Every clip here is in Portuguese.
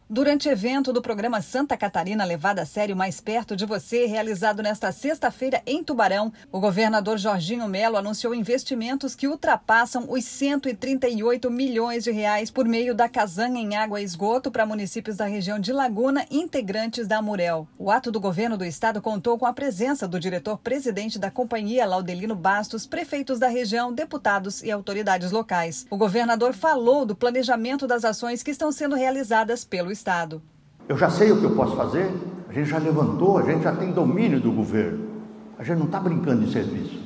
Durante evento do programa Santa Catarina Levada a Sério Mais Perto de Você, realizado nesta sexta-feira em Tubarão, o governador Jorginho Mello anunciou investimentos que ultrapassam os 138 milhões de reais por meio da Casan em água e esgoto para municípios da região de Laguna, integrantes da Amurel. O ato do governo do estado contou com a presença do diretor-presidente da companhia, Laudelino Bastos, prefeitos da região, deputados e autoridades locais. O governador falou do planejamento das ações que estão sendo realizadas pelo Estado. Eu já sei o que eu posso fazer, a gente já levantou, a gente já tem domínio do governo. A gente não está brincando de serviço.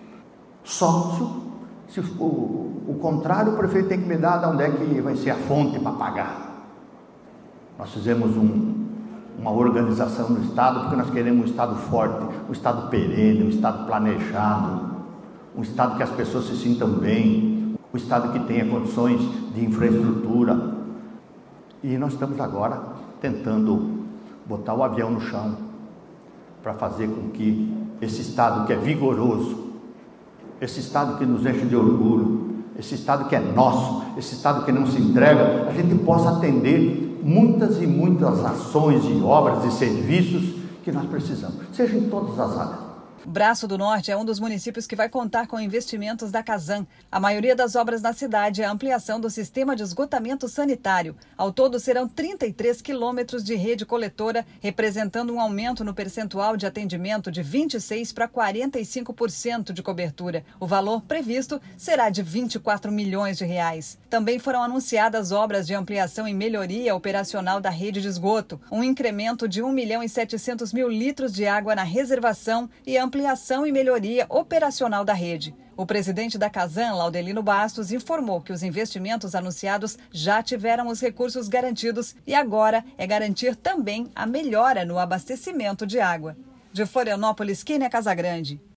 Só se o contrário, o prefeito tem que me dar de onde é que vai ser a fonte para pagar. Nós fizemos uma organização no Estado, porque nós queremos um Estado forte, um Estado perene, um Estado planejado, um Estado que as pessoas se sintam bem, um Estado que tenha condições de infraestrutura. E nós estamos agora tentando botar o avião no chão para fazer com que esse Estado que é vigoroso, esse Estado que nos enche de orgulho, esse Estado que é nosso, esse Estado que não se entrega, a gente possa atender muitas e muitas ações e obras e serviços que nós precisamos, seja em todas as áreas. Braço do Norte é um dos municípios que vai contar com investimentos da Casan. A maioria das obras na cidade é a ampliação do sistema de esgotamento sanitário. Ao todo, serão 33 quilômetros de rede coletora, representando um aumento no percentual de atendimento de 26% para 45% de cobertura. O valor previsto será de 24 milhões de reais. Também foram anunciadas obras de ampliação e melhoria operacional da rede de esgoto, um incremento de 1.700.000 litros de água na reservação e ampliação e melhoria operacional da rede. O presidente da Casan, Laudelino Bastos, informou que os investimentos anunciados já tiveram os recursos garantidos e agora é garantir também a melhora no abastecimento de água. De Florianópolis, Kênia Casagrande.